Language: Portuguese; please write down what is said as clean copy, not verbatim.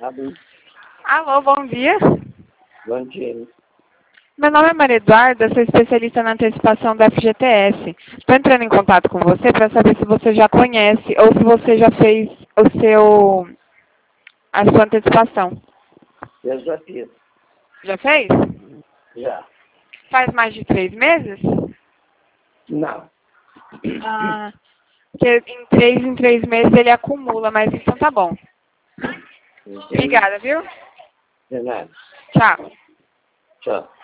Alô? Alô, bom dia. Bom dia. Meu nome é Maria Eduarda, sou especialista na antecipação da FGTS. Estou entrando em contato com você para saber se você já conhece ou se você já fez a sua antecipação. Eu já fiz. Já fez? Já. Faz mais de 3 meses? Não. Ah, porque em 3 meses ele acumula, mas então tá bom. Entende? Obrigada, viu? De nada. Tchau. Tchau.